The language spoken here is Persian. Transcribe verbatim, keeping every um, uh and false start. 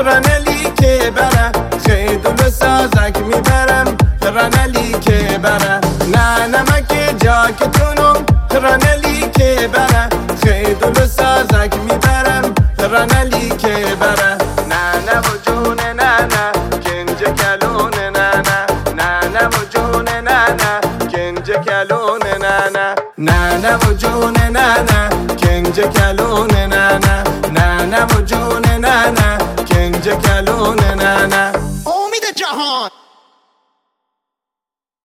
رنلی که بره خیدون سازک میبرم رنلی که بره نه نمک جاکتونم رنلی که بره خیدون سازک میبرم رنلی که بره نه نه و جون نه نه کنج کلون نه نه نه نه و جون نه نه کنج کلون نه نه نه نه و جون نه نه کنج کلون نه نه نه نه و جون نه نه کنج کلون نه نه امید جهان.